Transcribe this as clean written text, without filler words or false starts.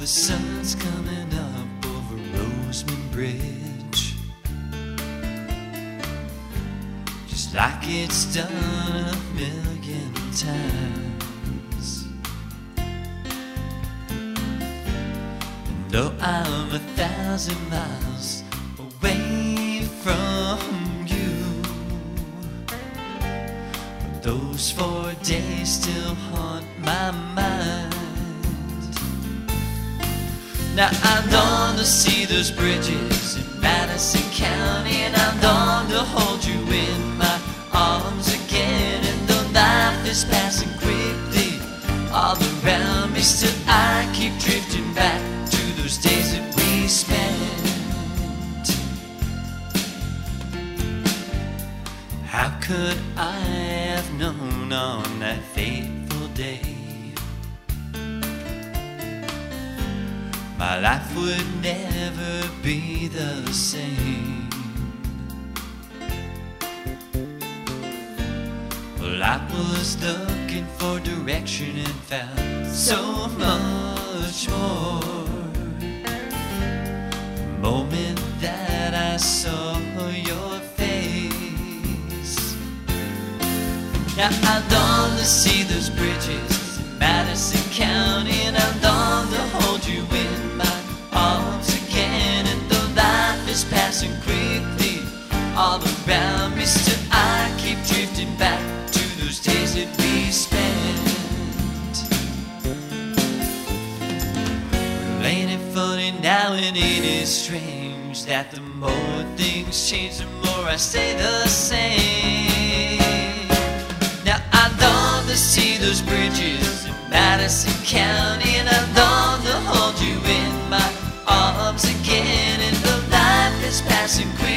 sun's coming up over Roseman Bridge, just like it's done a million times. And though I'm 1,000 miles away from you, those 4 days still haunt my mind. Now I long to see those bridges in Madison County, and I long to hold you in my arms again. And though life is passing quickly all around me, still I keep drifting back to those days that we spent. How could I have known on that fateful day my life would never be the same? Well, I was looking for direction and found so much more. The moment that I saw your face, now I long to see those bridges in Madison County, and I long to hold you in my arms again. And though life is passing quickly all around me, still I keep drifting back to those days that we spent. Well, ain't it funny now, and ain't it strange that the more things change, the more I stay the same. Now I long to see those bridges in Madison County, and I long to hold you in my arms again. And the life is passing quickly